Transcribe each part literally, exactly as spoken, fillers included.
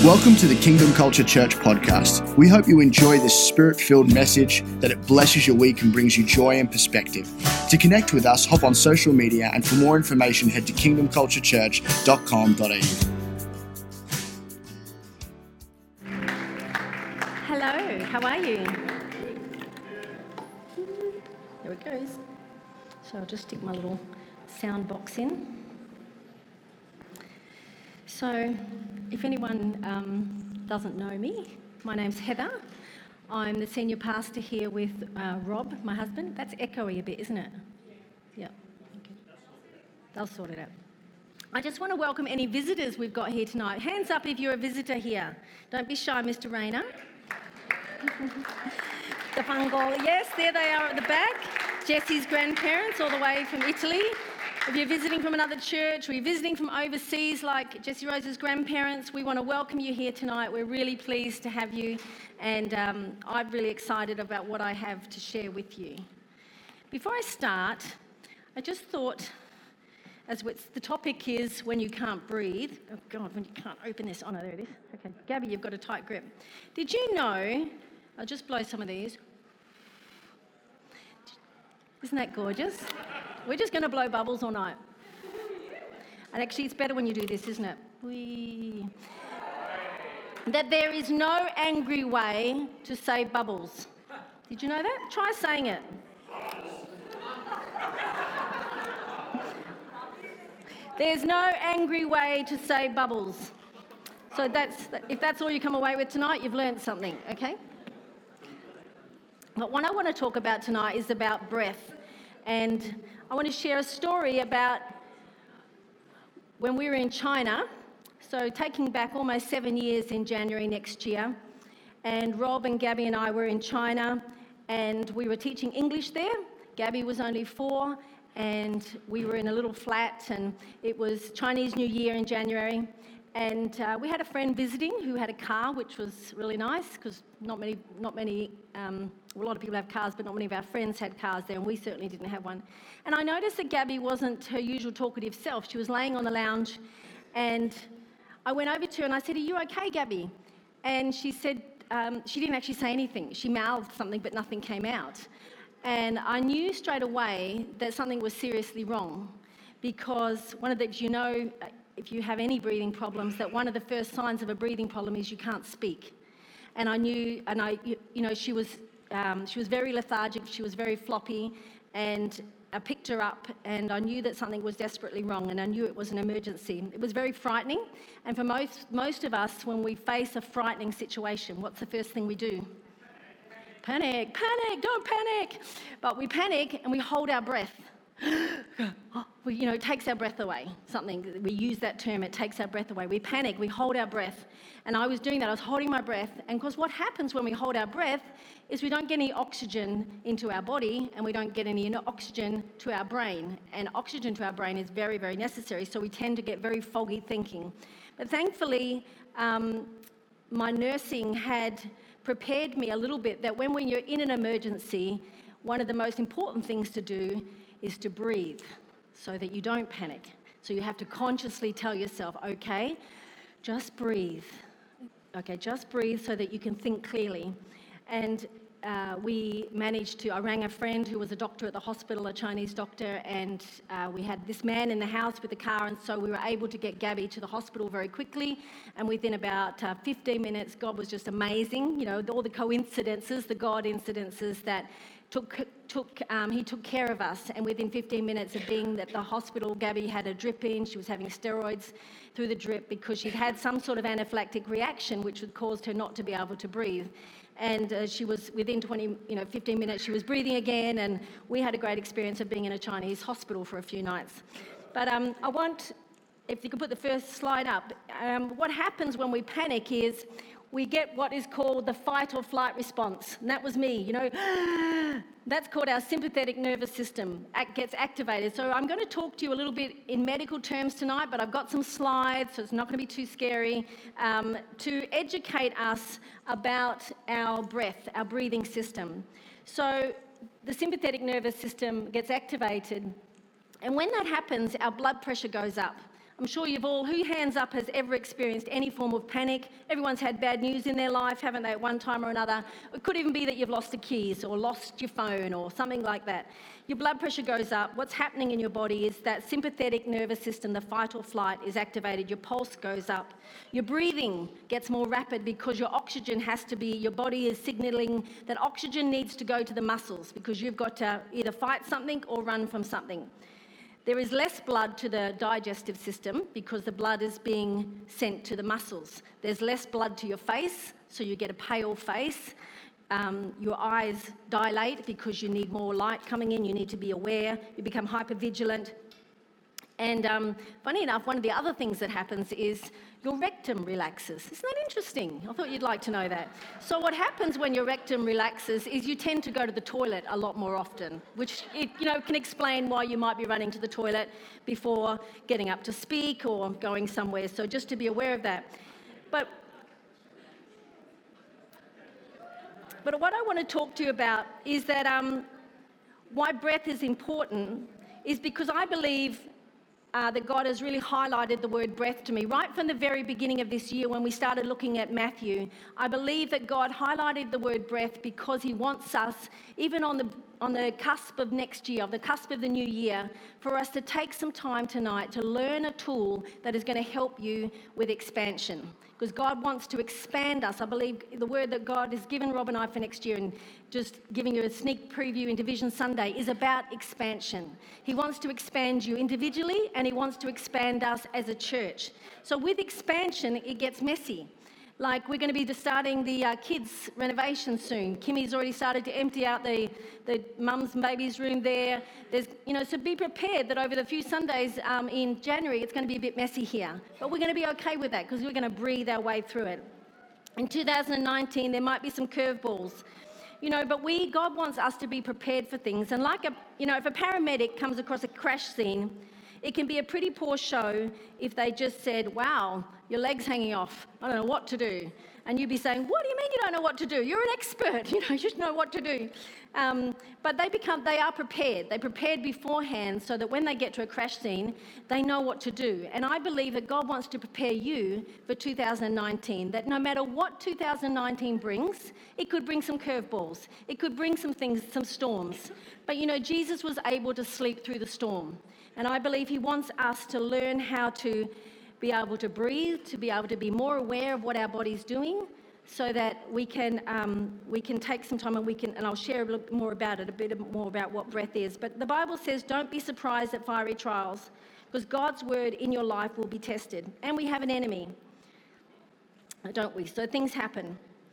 Welcome to the Kingdom Culture Church podcast. We hope you enjoy this spirit-filled message, that it blesses your week and brings you joy and perspective. To connect with us, hop on social media, and for more information, head to kingdom culture church dot com dot a u. Hello, how are you? There it goes. So I'll just stick my little sound box in. So, if anyone um, doesn't know me, my name's Heather. I'm the senior pastor here with uh, Rob, my husband. That's echoey a bit, isn't it? Yeah. Okay. They'll sort it out. I just want to welcome any visitors we've got here tonight. Hands up if you're a visitor here. Don't be shy, Mister Rayner. The Fungal, yes, there they are at the back. Jesse's grandparents all the way from Italy. If you're visiting from another church or you're visiting from overseas like Jessie Rose's grandparents, we want to welcome you here tonight. We're really pleased to have you, and um, I'm really excited about what I have to share with you. Before I start, I just thought, as the topic is when you can't breathe, oh God, when you can't open this, oh no, there it is. Okay, Gabby, you've got a tight grip. Did you know, I'll just blow some of these. Isn't that gorgeous? We're just going to blow bubbles all night. And actually, it's better when you do this, isn't it? Whee. That there is no angry way to say bubbles. Did you know that? Try saying it. There's no angry way to say bubbles. So that's if that's all you come away with tonight, you've learned something, okay? But what I want to talk about tonight is about breath. And I want to share a story about when we were in China, so taking back almost seven years in January next year. And Rob and Gabby and I were in China, and we were teaching English there. Gabby was only four, and we were in a little flat, and it was Chinese New Year in January. And uh, we had a friend visiting who had a car, which was really nice, because not many, not many, um, a lot of people have cars, but not many of our friends had cars there, and we certainly didn't have one. And I noticed that Gabby wasn't her usual talkative self. She was laying on the lounge, and I went over to her and I said, "Are you okay, Gabby?" And she said, um, she didn't actually say anything. She mouthed something, but nothing came out. And I knew straight away that something was seriously wrong, because one of the, you know, if you have any breathing problems, that one of the first signs of a breathing problem is you can't speak. And I knew, and I, you know, she was, um, she was very lethargic, she was very floppy, and I picked her up, and I knew that something was desperately wrong, and I knew it was an emergency. It was very frightening, and for most, most of us, when we face a frightening situation, what's the first thing we do? Panic, panic, don't panic. But we panic and we hold our breath. we, you know, it takes our breath away. Something, we use that term, it takes our breath away. We panic, we hold our breath. And I was doing that, I was holding my breath. And of course, what happens when we hold our breath is we don't get any oxygen into our body, and we don't get any oxygen to our brain. And oxygen to our brain is very, very necessary. So we tend to get very foggy thinking. But thankfully, um, my nursing had prepared me a little bit that when, when you're in an emergency, one of the most important things to do is to breathe so that you don't panic. So you have to consciously tell yourself, okay, just breathe. Okay, just breathe so that you can think clearly. And uh, we managed to, I rang a friend who was a doctor at the hospital, a Chinese doctor, and uh, we had this man in the house with the car, and so we were able to get Gabby to the hospital very quickly. And within about uh, fifteen minutes, God was just amazing. You know, all the coincidences, the God incidences that Took, took, um, he took care of us, and within fifteen minutes of being at the hospital, Gabby had a drip in. She was having steroids through the drip because she'd had some sort of anaphylactic reaction which had caused her not to be able to breathe. And uh, she was, within twenty, you know, fifteen minutes, she was breathing again, and we had a great experience of being in a Chinese hospital for a few nights. But um, I want, if you could put the first slide up, um, what happens when we panic is we get what is called the fight or flight response. And that was me, you know. That's called our sympathetic nervous system. It gets activated. So I'm going to talk to you a little bit in medical terms tonight, but I've got some slides, so it's not going to be too scary, um, to educate us about our breath, our breathing system. So the sympathetic nervous system gets activated, and when that happens, our blood pressure goes up. I'm sure you've all, who hands up has ever experienced any form of panic? Everyone's had bad news in their life, haven't they, at one time or another? It could even be that you've lost the keys or lost your phone or something like that. Your blood pressure goes up. What's happening in your body is that sympathetic nervous system, the fight or flight, is activated. Your pulse goes up. Your breathing gets more rapid because your oxygen has to be, your body is signaling that oxygen needs to go to the muscles because you've got to either fight something or run from something. There is less blood to the digestive system because the blood is being sent to the muscles. There's less blood to your face, so you get a pale face. Um, your eyes dilate because you need more light coming in. You need to be aware. You become hypervigilant. And um, funny enough, one of the other things that happens is your rectum relaxes. Isn't that interesting? I thought you'd like to know that. So what happens when your rectum relaxes is you tend to go to the toilet a lot more often, which it, you know, can explain why you might be running to the toilet before getting up to speak or going somewhere. So just to be aware of that. But, but what I want to talk to you about is that um, why breath is important is because I believe Uh, that God has really highlighted the word breath to me. Right from the very beginning of this year when we started looking at Matthew, I believe that God highlighted the word breath because he wants us, even on the on the cusp of next year, on the cusp of the new year, for us to take some time tonight to learn a tool that is going to help you with expansion. Because God wants to expand us. I believe the word that God has given Rob and I for next year, and just giving you a sneak preview into Vision Sunday, is about expansion. He wants to expand you individually, and he wants to expand us as a church. So with expansion, it gets messy. Like, we're going to be starting the uh, kids' renovation soon. Kimmy's already started to empty out the, the mums and babies' room there. There's, you know, so be prepared that over the few Sundays um, in January, it's going to be a bit messy here. But we're going to be okay with that because we're going to breathe our way through it. In two thousand nineteen, there might be some curveballs. You know, but we, God wants us to be prepared for things. And like a, you know, if a paramedic comes across a crash scene, it can be a pretty poor show if they just said, wow, your leg's hanging off, I don't know what to do. And you'd be saying, what do you mean you don't know what to do? You're an expert, you know, you should know what to do. Um, but they become, they are prepared. They're prepared beforehand so that when they get to a crash scene, they know what to do. And I believe that God wants to prepare you for two thousand nineteen, that no matter what two thousand nineteen brings, it could bring some curveballs. It could bring some things, some storms. But, you know, Jesus was able to sleep through the storm. And I believe he wants us to learn how to be able to breathe, to be able to be more aware of what our body's doing, so that we can um, we can take some time and we can, and I'll share a little more about it, a bit more about what breath is. But the Bible says, don't be surprised at fiery trials, because God's word in your life will be tested. And we have an enemy, don't we? So things happen.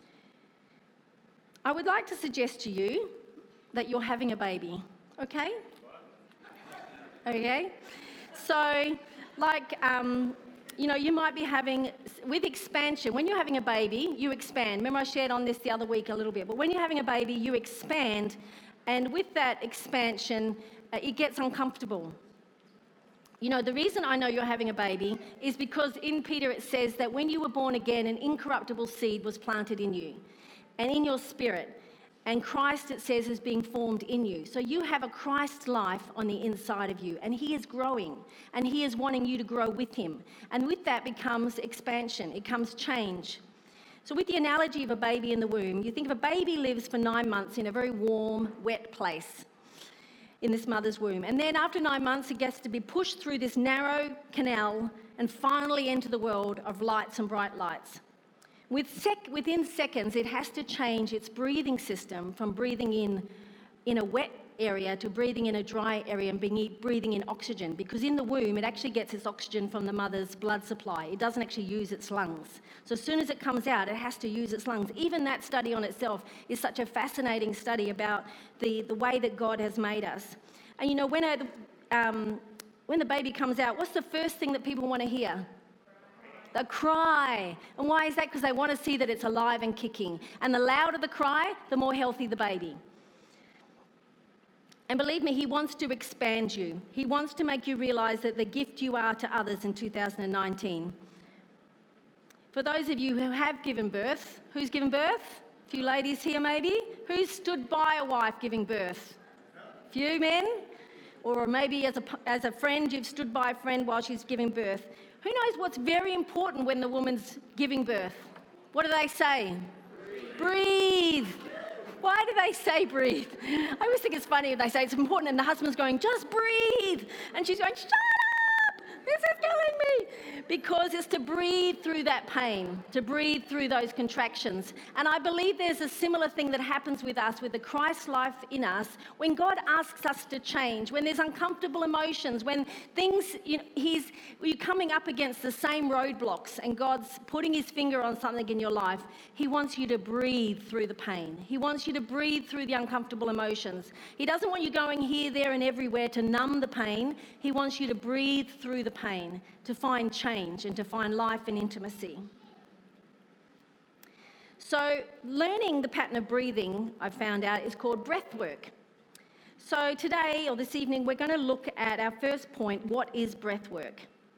I would like to suggest to you that you're having a baby, okay? Okay, so like, um, you know, you might be having, with expansion, when you're having a baby, you expand. Remember I shared on this the other week a little bit, but when you're having a baby, you expand, and with that expansion, uh, it gets uncomfortable. You know, the reason I know you're having a baby is because in Peter it says that when you were born again, an incorruptible seed was planted in you and in your spirit. And Christ, it says, is being formed in you. So you have a Christ life on the inside of you, and he is growing, and he is wanting you to grow with him. And with that becomes expansion, it comes change. So with the analogy of a baby in the womb, you think of a baby lives for nine months in a very warm, wet place in this mother's womb. And then after nine months, it gets to be pushed through this narrow canal and finally enter the world of lights and bright lights. With sec- within seconds, it has to change its breathing system from breathing in in a wet area to breathing in a dry area and being, breathing in oxygen, because in the womb, it actually gets its oxygen from the mother's blood supply. It doesn't actually use its lungs. So as soon as it comes out, it has to use its lungs. Even that study on itself is such a fascinating study about the, the way that God has made us. And you know, when, a, um, when the baby comes out, what's the first thing that people want to hear? The cry. And why is that? Because they want to see that it's alive and kicking. And the louder the cry, the more healthy the baby. And believe me, he wants to expand you. He wants to make you realize that the gift you are to others in two thousand nineteen. For those of you who have given birth, who's given birth? A few ladies here maybe. Who's stood by a wife giving birth? A few men? or maybe as a, as a friend, you've stood by a friend while she's giving birth. Who knows what's very important when the woman's giving birth? What do they say? Breathe. Why do they say breathe? I always think it's funny if they say it's important and the husband's going, just breathe. And she's going, shut up, this is killing me. Because it's to breathe through that pain, to breathe through those contractions. And I believe there's a similar thing that happens with us, with the Christ life in us, when God asks us to change, when there's uncomfortable emotions, when things, you know, he's, you're coming up against the same roadblocks and God's putting his finger on something in your life. He wants you to breathe through the pain. He wants you to breathe through the uncomfortable emotions. He doesn't want you going here, there, and everywhere to numb the pain. He wants you to breathe through the pain, to find change and to find life and intimacy. So learning the pattern of breathing, I've found out, is called breath work. So today or this evening, we're going to look at our first point, what is breath work?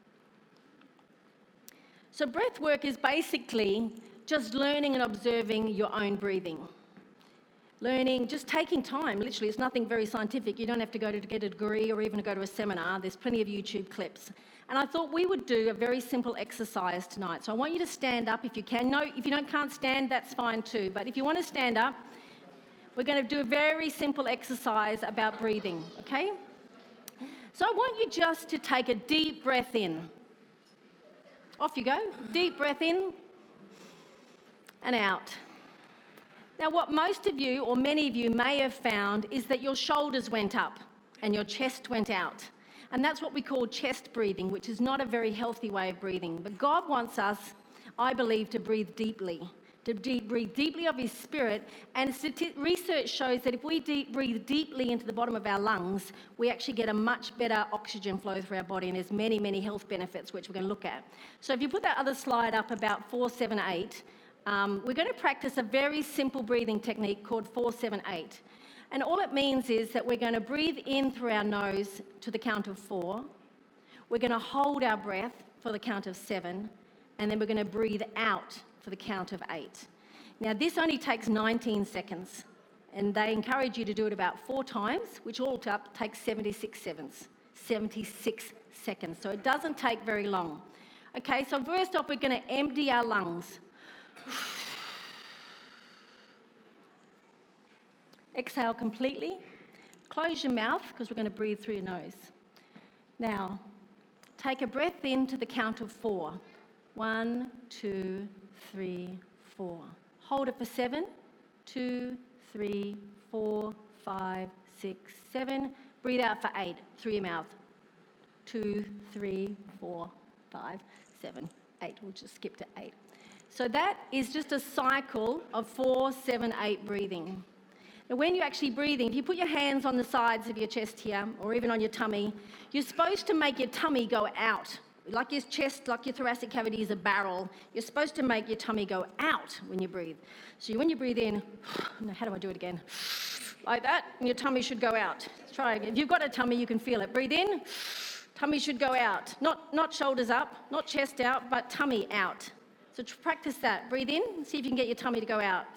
So breath work is basically just learning and observing your own breathing. Learning, just taking time, literally, it's nothing very scientific. You don't have to go to get a degree or even to go to a seminar. There's plenty of YouTube clips. And I thought we would do a very simple exercise tonight. So I want you to stand up if you can. No, if you don't can't stand, that's fine too. But if you want to stand up, we're going to do a very simple exercise about breathing, okay? So I want you just to take a deep breath in. Off you go. Deep breath in and out. Now, what most of you, or many of you, may have found is that your shoulders went up and your chest went out. And that's what we call chest breathing, which is not a very healthy way of breathing. But God wants us, I believe, to breathe deeply, to deep, breathe deeply of his spirit. And research shows that if we deep, breathe deeply into the bottom of our lungs, we actually get a much better oxygen flow through our body. And there's many, many health benefits, which we're going to look at. So if you put that other slide up about four, seven, eight, Um, we're going to practice a very simple breathing technique called four seven eight. And all it means is that we're going to breathe in through our nose to the count of four. We're going to hold our breath for the count of seven. And then we're going to breathe out for the count of eight. Now, this only takes nineteen seconds. And they encourage you to do it about four times, which all up takes seventy-six seconds. seventy-six seconds. So it doesn't take very long. Okay, so first off, we're going to empty our lungs. Exhale completely. Close your mouth because we're going to breathe through your nose. Now, take a breath in to the count of four. One, two, three, four. Hold it for seven. Two, three, four, five, six, seven. Breathe out for eight through your mouth. Two, three, four, five, seven, eight. We'll just skip to eight. So that is just a cycle of four, seven, eight breathing. Now, when you're actually breathing, if you put your hands on the sides of your chest here, or even on your tummy, you're supposed to make your tummy go out. Like your chest, like your thoracic cavity is a barrel, you're supposed to make your tummy go out when you breathe. So when you breathe in, how do I do it again? Like that, and your tummy should go out. Let's try again. If you've got a tummy, you can feel it. Breathe in, tummy should go out. Not, not shoulders up, not chest out, but tummy out. So practice that. Breathe in, see if you can get your tummy to go out.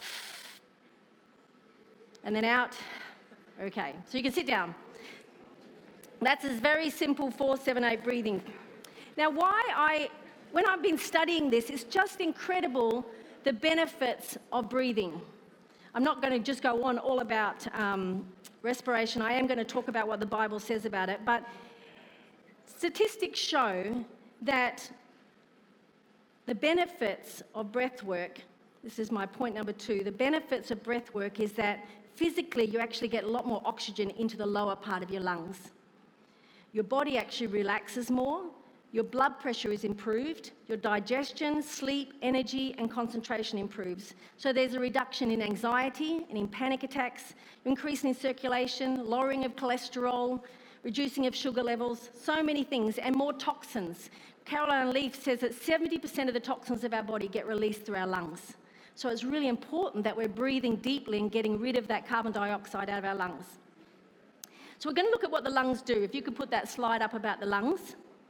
And then out. Okay, so you can sit down. That's a very simple four seven eight breathing. Now, why I, when I've been studying this, it's just incredible the benefits of breathing. I'm not going to just go on all about um, respiration. I am going to talk about what the Bible says about it. But statistics show that the benefits of breath work, this is my point number two, the benefits of breath work is that physically you actually get a lot more oxygen into the lower part of your lungs. Your body actually relaxes more, your blood pressure is improved, your digestion, sleep, energy and concentration improves. So there's a reduction in anxiety and in panic attacks, increasing in circulation, lowering of cholesterol, reducing of sugar levels, so many things, and more toxins. Caroline Leaf says that seventy percent of the toxins of our body get released through our lungs. So it's really important that we're breathing deeply and getting rid of that carbon dioxide out of our lungs. So we're going to look at what the lungs do. If you could put that slide up about the lungs.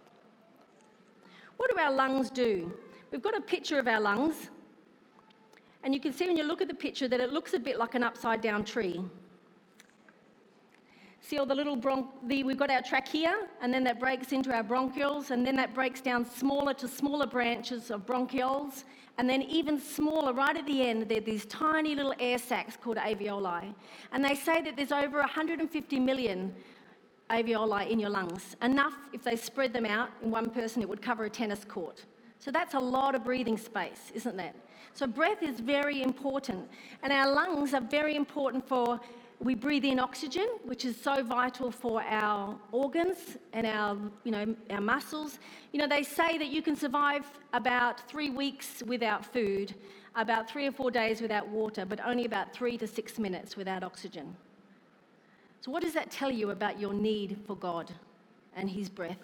What do our lungs do? We've got a picture of our lungs. And you can see when you look at the picture that it looks a bit like an upside down tree. See all the little bron- the, we've got our trachea, and then that breaks into our bronchioles, and then that breaks down smaller to smaller branches of bronchioles, and then even smaller, right at the end, there are these tiny little air sacs called alveoli. And they say that there's over one hundred fifty million alveoli in your lungs. Enough, if they spread them out in one person, it would cover a tennis court. So that's a lot of breathing space, isn't that? So breath is very important. And our lungs are very important for, we breathe in oxygen, which is so vital for our organs and our, you know, our muscles. You know, they say that you can survive about three weeks without food, about three or four days without water, but only about three to six minutes without oxygen. So what does that tell you about your need for God and his breath?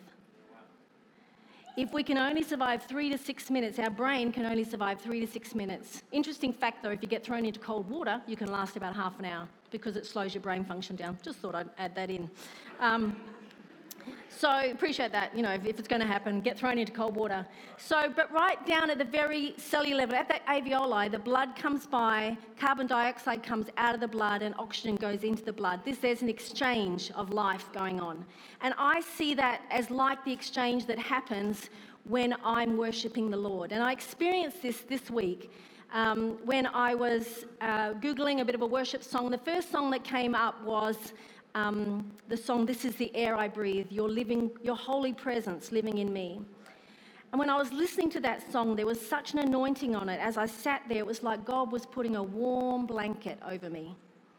If we can only survive three to six minutes, our brain can only survive three to six minutes. Interesting fact though, if you get thrown into cold water, you can last about half an hour because it slows your brain function down. Just thought I'd add that in. Um, so appreciate that, you know, if, if it's going to happen, get thrown into cold water. So, but right down at the very cellular level, at that alveoli, the blood comes by, carbon dioxide comes out of the blood and oxygen goes into the blood. This, there's an exchange of life going on. And I see that as like the exchange that happens when I'm worshipping the Lord. And I experienced this this week um, when I was uh, Googling a bit of a worship song. The first song that came up was Um, the song, "This is the air I breathe, your living, your holy presence living in me." And when I was listening to that song, there was such an anointing on it. As I sat there, it was like God was putting a warm blanket over me.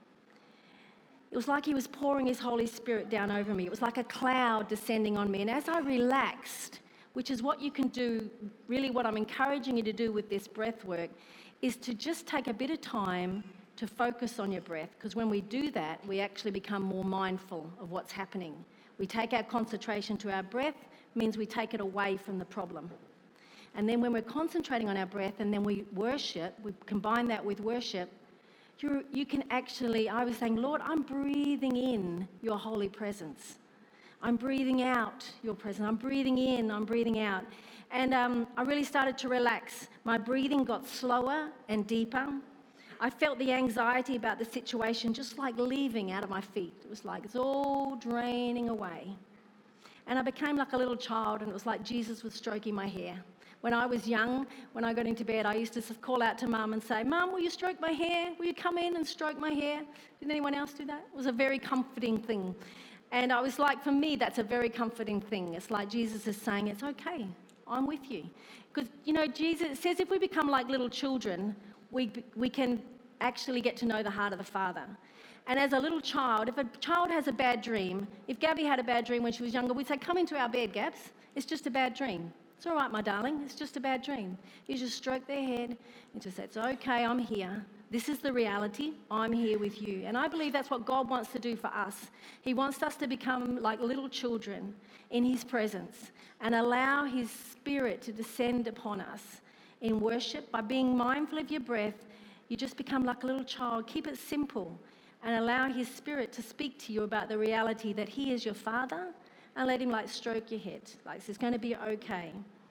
It was like he was pouring his Holy Spirit down over me. It was like a cloud descending on me. And as I relaxed, which is what you can do, really what I'm encouraging you to do with this breath work, is to just take a bit of time to focus on your breath, because when we do that, we actually become more mindful of what's happening. We take our concentration to our breath, means we take it away from the problem. And then when we're concentrating on our breath and then we worship, we combine that with worship, you you can actually, I was saying, Lord, I'm breathing in your holy presence. I'm breathing out your presence. I'm breathing in, I'm breathing out. And um, I really started to relax. My breathing got slower and deeper. I felt the anxiety about the situation just like leaving out of my feet. It was like it's all draining away. And I became like a little child, and it was like Jesus was stroking my hair. When I was young, when I got into bed, I used to call out to Mum and say, "Mum, will you stroke my hair? Will you come in and stroke my hair?" Did anyone else do that? It was a very comforting thing. And I was like, for me, that's a very comforting thing. It's like Jesus is saying, it's okay, I'm with you. Because, you know, Jesus says if we become like little children, we we can actually get to know the heart of the Father. And as a little child, if a child has a bad dream, if Gabby had a bad dream when she was younger, we'd say, "Come into our bed, Gabs. It's just a bad dream. It's all right, my darling. It's just a bad dream." You just stroke their head and just say, "It's okay, I'm here. This is the reality. I'm here with you." And I believe that's what God wants to do for us. He wants us to become like little children in his presence and allow his Spirit to descend upon us in worship. By being mindful of your breath, you just become like a little child. Keep it simple and allow his Spirit to speak to you about the reality that he is your Father, and let him like stroke your head. Like it's going to be okay.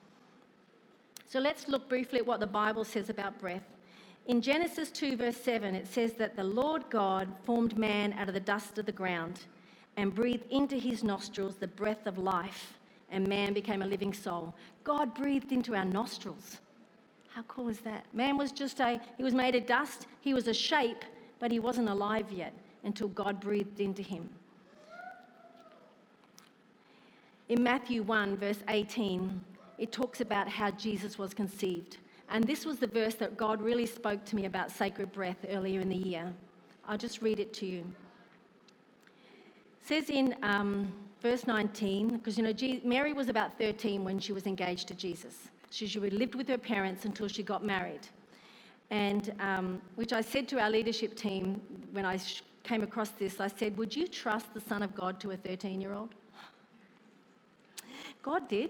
So let's look briefly at what the Bible says about breath. In Genesis two verse seven, it says that the Lord God formed man out of the dust of the ground and breathed into his nostrils the breath of life, and man became a living soul. God breathed into our nostrils. How cool is that? Man was just a, he was made of dust, he was a shape, but he wasn't alive yet until God breathed into him. In Matthew one, verse eighteen, it talks about how Jesus was conceived. And this was the verse that God really spoke to me about sacred breath earlier in the year. I'll just read it to you. It says in um, verse nineteen, because, you know, Mary was about thirteen when she was engaged to Jesus. She, she lived with her parents until she got married. And um, which I said to our leadership team when I sh- came across this, I said, "Would you trust the Son of God to a thirteen-year-old? God did.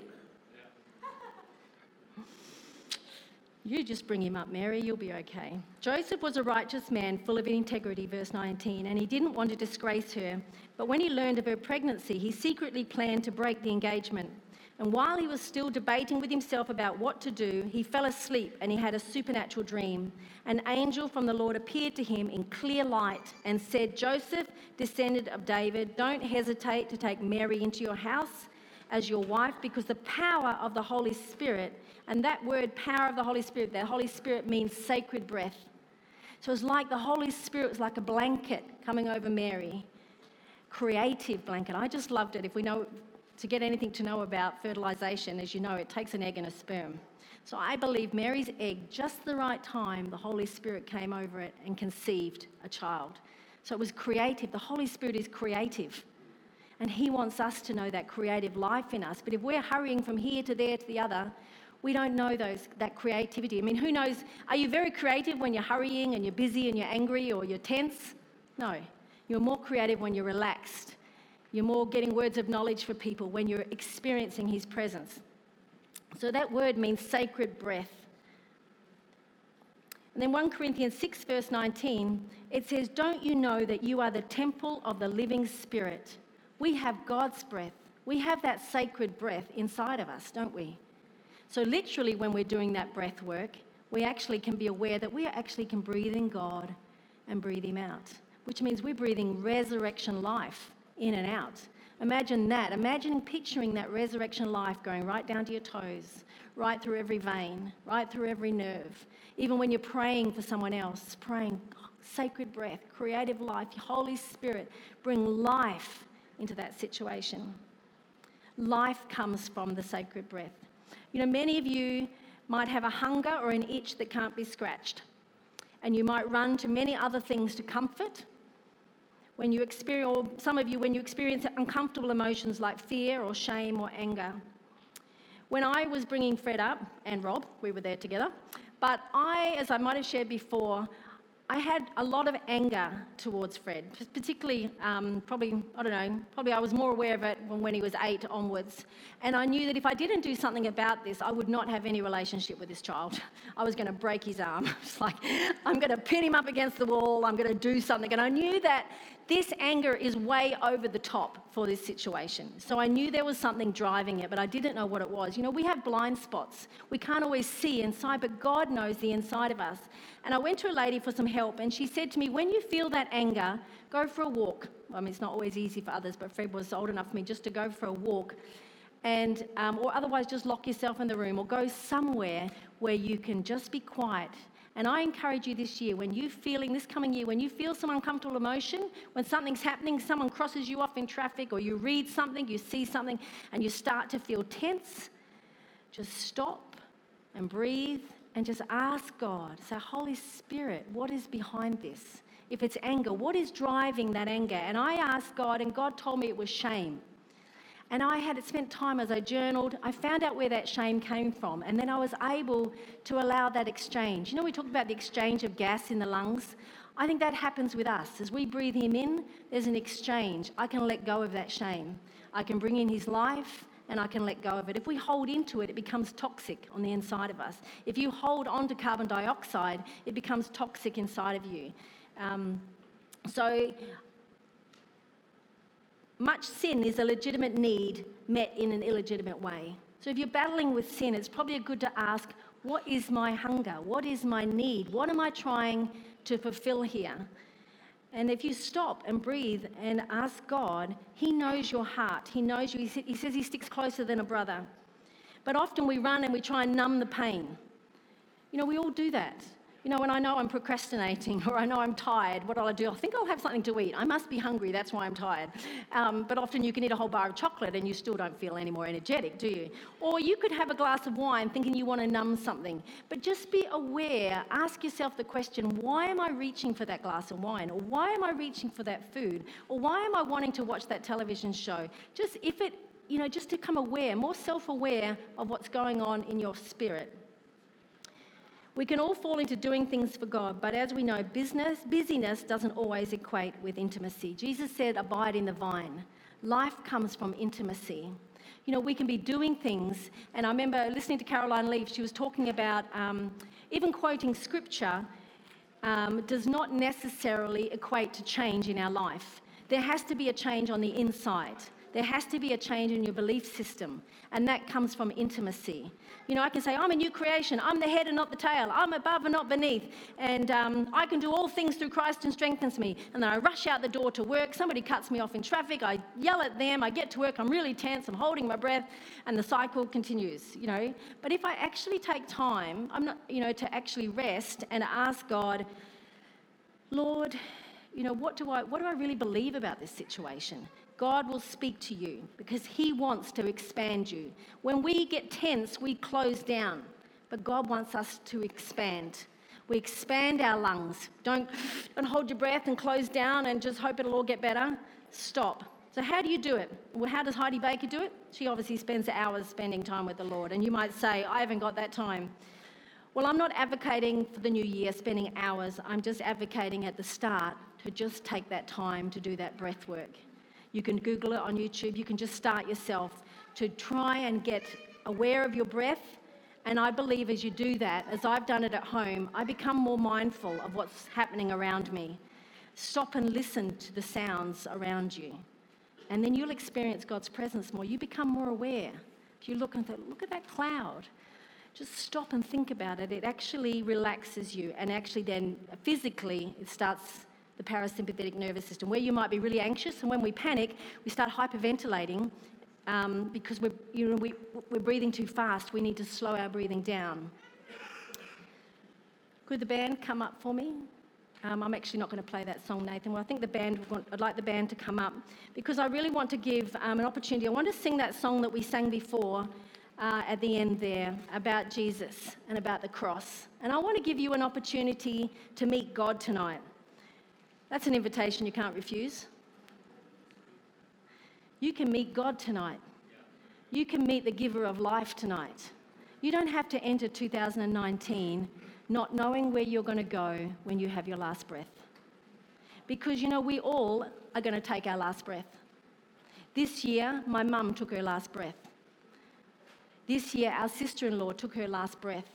You just bring him up, Mary, you'll be okay. Joseph was a righteous man, full of integrity, verse nineteen, and he didn't want to disgrace her. But when he learned of her pregnancy, he secretly planned to break the engagement. And while he was still debating with himself about what to do, he fell asleep and he had a supernatural dream. An angel from the Lord appeared to him in clear light and said, "Joseph, descendant of David, don't hesitate to take Mary into your house as your wife, because the power of the Holy Spirit," and that word power of the Holy Spirit, the Holy Spirit means sacred breath. So it's like the Holy Spirit was like a blanket coming over Mary, creative blanket. I just loved it. If we know to get anything to know about fertilization, as you know, it takes an egg and a sperm. So I believe Mary's egg, just the right time, the Holy Spirit came over it and conceived a child. So it was creative. The Holy Spirit is creative. And he wants us to know that creative life in us. But if we're hurrying from here to there to the other, we don't know those that creativity. I mean, who knows? Are you very creative when you're hurrying and you're busy and you're angry or you're tense? No. You're more creative when you're relaxed. You're more getting words of knowledge for people when you're experiencing his presence. So that word means sacred breath. And then First Corinthians six verse nineteen, it says, "Don't you know that you are the temple of the living Spirit?" We have God's breath. We have that sacred breath inside of us, don't we? So literally when we're doing that breath work, we actually can be aware that we actually can breathe in God and breathe him out, which means we're breathing resurrection life in and out. Imagine that. Imagine picturing that resurrection life going right down to your toes, right through every vein, right through every nerve. Even when you're praying for someone else, praying, oh, sacred breath, creative life, Holy Spirit, bring life into that situation. Life comes from the sacred breath. You know, many of you might have a hunger or an itch that can't be scratched, and you might run to many other things to comfort. When you experience, or some of you, when you experience uncomfortable emotions like fear or shame or anger. When I was bringing Fred up, and Rob, we were there together, but I, as I might have shared before, I had a lot of anger towards Fred, particularly um, probably, I don't know, probably I was more aware of it when, when he was eight onwards. And I knew that if I didn't do something about this, I would not have any relationship with this child. I was going to break his arm. It's like, I'm going to pin him up against the wall, I'm going to do something. And I knew that this anger is way over the top for this situation. So I knew there was something driving it, but I didn't know what it was. You know, we have blind spots. We can't always see inside, but God knows the inside of us. And I went to a lady for some help, and she said to me, when you feel that anger, go for a walk. I mean, it's not always easy for others, but Fred was old enough for me just to go for a walk. And, um, or otherwise just lock yourself in the room or go somewhere where you can just be quiet. And I encourage you this year, when you're feeling, this coming year, when you feel some uncomfortable emotion, when something's happening, someone crosses you off in traffic, or you read something, you see something, and you start to feel tense, just stop and breathe and just ask God. Say, Holy Spirit, what is behind this? If it's anger, what is driving that anger? And I asked God, and God told me it was shame. And I had spent time as I journaled. I found out where that shame came from. And then I was able to allow that exchange. You know, we talk about the exchange of gas in the lungs. I think that happens with us. As we breathe him in, there's an exchange. I can let go of that shame. I can bring in his life, and I can let go of it. If we hold into it, it becomes toxic on the inside of us. If you hold on to carbon dioxide, it becomes toxic inside of you. Um, so... Much sin is a legitimate need met in an illegitimate way. So if you're battling with sin, it's probably good to ask, what is my hunger? What is my need? What am I trying to fulfill here? And if you stop and breathe and ask God, he knows your heart. He knows you. He says he sticks closer than a brother. But often we run and we try and numb the pain. You know, we all do that. You know, when I know I'm procrastinating or I know I'm tired, what will I do? I think I'll have something to eat. I must be hungry, that's why I'm tired. Um, but often you can eat a whole bar of chocolate and you still don't feel any more energetic, do you? Or you could have a glass of wine thinking you want to numb something. But just be aware, ask yourself the question, why am I reaching for that glass of wine? Or why am I reaching for that food? Or why am I wanting to watch that television show? Just if it, you know, just to become aware, more self-aware of what's going on in your spirit. We can all fall into doing things for God, but as we know, business, busyness doesn't always equate with intimacy. Jesus said, abide in the vine. Life comes from intimacy. You know, we can be doing things, and I remember listening to Caroline Leaf, she was talking about um, even quoting scripture um, does not necessarily equate to change in our life. There has to be a change on the inside. There has to be a change in your belief system, and that comes from intimacy. You know, I can say, I'm a new creation. I'm the head and not the tail. I'm above and not beneath. And um, I can do all things through Christ who strengthens me. And then I rush out the door to work. Somebody cuts me off in traffic. I yell at them. I get to work. I'm really tense. I'm holding my breath. And the cycle continues, you know. But if I actually take time, I'm not, you know, to actually rest and ask God, Lord, you know, what do I, what do I really believe about this situation? God will speak to you because he wants to expand you. When we get tense, we close down, but God wants us to expand. We expand our lungs. Don't, don't hold your breath and close down and just hope it'll all get better. Stop. So how do you do it? Well, how does Heidi Baker do it? She obviously spends hours spending time with the Lord, and you might say, I haven't got that time. Well, I'm not advocating for the new year spending hours. I'm just advocating at the start to just take that time to do that breath work. You can Google it on YouTube. You can just start yourself to try and get aware of your breath. And I believe as you do that, as I've done it at home, I become more mindful of what's happening around me. Stop and listen to the sounds around you. And then you'll experience God's presence more. You become more aware. If you look and think, look at that cloud. Just stop and think about it. It actually relaxes you. And actually then physically it starts the parasympathetic nervous system, where you might be really anxious, and when we panic, we start hyperventilating um, because we're, you know, we, we're breathing too fast. We need to slow our breathing down. Could the band come up for me? Um, I'm actually not going to play that song, Nathan. Well, I think the band, I'd like the band to come up because I really want to give um, an opportunity. I want to sing that song that we sang before uh, at the end there about Jesus and about the cross. And I want to give you an opportunity to meet God tonight. That's an invitation you can't refuse. You can meet God tonight. You can meet the giver of life tonight. You don't have to enter two thousand nineteen not knowing where you're going to go when you have your last breath. Because, you know, we all are going to take our last breath. This year, my mum took her last breath. This year, our sister-in-law took her last breath.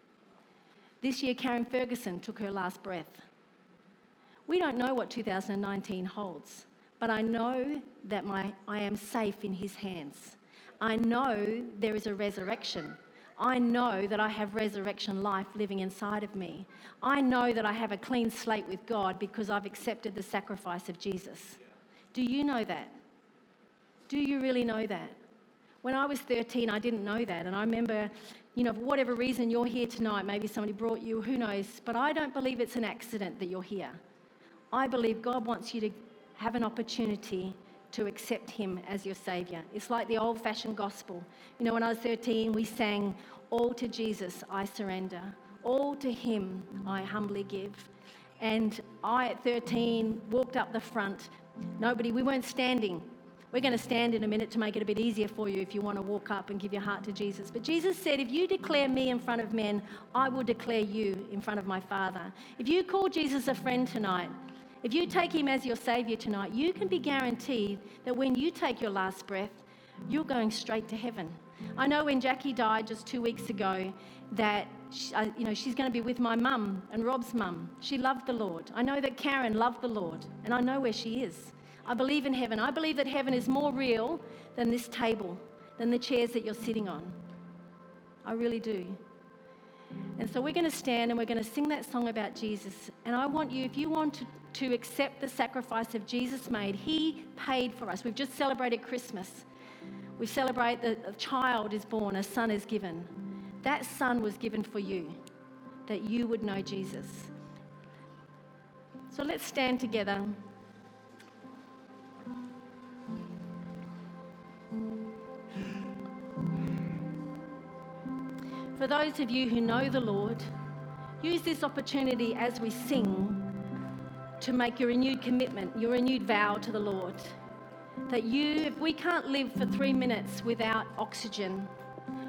This year, Karen Ferguson took her last breath. We don't know what two thousand nineteen holds, but I know that my, I am safe in his hands. I know there is a resurrection. I know that I have resurrection life living inside of me. I know that I have a clean slate with God because I've accepted the sacrifice of Jesus. Do you know that? Do you really know that? When I was thirteen, I didn't know that. And I remember, you know, for whatever reason you're here tonight, maybe somebody brought you, who knows, but I don't believe it's an accident that you're here. I believe God wants you to have an opportunity to accept him as your Saviour. It's like the old-fashioned gospel. You know, when I was thirteen, we sang, all to Jesus I surrender, all to him I humbly give. And I, at thirteen, walked up the front. Nobody, we weren't standing. We're going to stand in a minute to make it a bit easier for you if you want to walk up and give your heart to Jesus. But Jesus said, if you declare me in front of men, I will declare you in front of my Father. If you call Jesus a friend tonight, if you take him as your Saviour tonight, you can be guaranteed that when you take your last breath, you're going straight to heaven. I know when Jackie died just two weeks ago that she, uh, you know, she's going to be with my mum and Rob's mum. She loved the Lord. I know that Karen loved the Lord, and I know where she is. I believe in heaven. I believe that heaven is more real than this table, than the chairs that you're sitting on. I really do. And so we're going to stand and we're going to sing that song about Jesus. And I want you, if you want to, to accept the sacrifice of Jesus made, he paid for us. We've just celebrated Christmas. We celebrate that a child is born, a son is given. That son was given for you, that you would know Jesus. So let's stand together. For those of you who know the Lord, use this opportunity as we sing to make your renewed commitment, your renewed vow to the Lord. That you, if we can't live for three minutes without oxygen,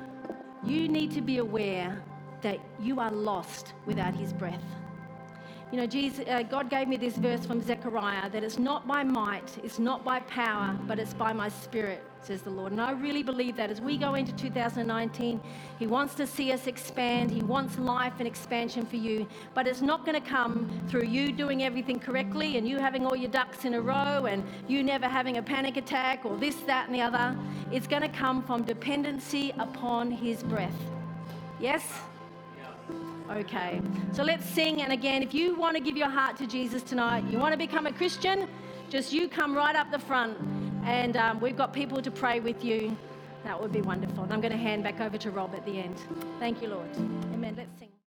you need to be aware that you are lost without his breath. You know, Jesus, uh, God gave me this verse from Zechariah that it's not by might, it's not by power, but it's by my spirit, says the Lord. And I really believe that as we go into two thousand nineteen, He wants to see us expand. He wants life and expansion for you. But it's not going to come through you doing everything correctly and you having all your ducks in a row and you never having a panic attack or this, that, and the other. It's going to come from dependency upon His breath. Yes? Okay, so let's sing. And again, if you want to give your heart to Jesus tonight, you want to become a Christian, just you come right up the front and um, we've got people to pray with you. That would be wonderful. And I'm going to hand back over to Rob at the end. Thank you, Lord. Amen. Let's sing.